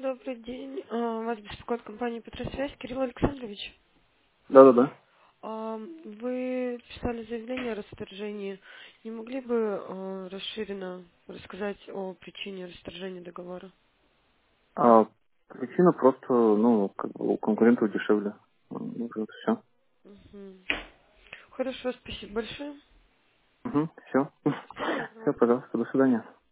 Добрый день. Вас беспокоит компания «Петросвязь». Кирилл Александрович, Да-да-да. вы писали заявление о расторжении. Не могли бы расширенно рассказать о причине расторжения договора? А причина просто, ну, как бы у конкурентов дешевле. Ну, вот все. Мгм. Хорошо, спасибо большое. Угу, все. Всего Все, доброго. пожалуйста, до свидания.